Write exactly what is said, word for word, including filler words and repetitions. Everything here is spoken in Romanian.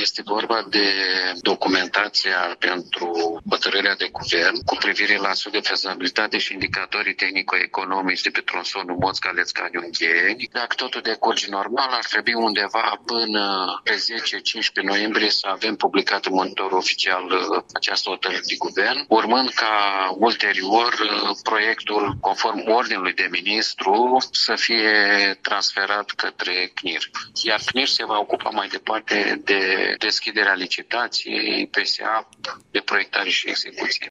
Este vorba de documentația pentru hotărârea de guvern cu privire la studiul de fezabilitate și indicatorii tehnico-economici de pe tronsonul Moț-Galeți-Caniungheni. Dacă totul decurge normal, ar trebui undeva până pe zece cincisprezece noiembrie să avem publicat în monitorul oficial această hotărâre de guvern, urmând ca ulterior proiectul, conform ordinului de ministru, să fie transferat către C N I R. Iar C N I R se va ocupa mai departe de deschiderea licitației, P S A, de proiectare și execuție.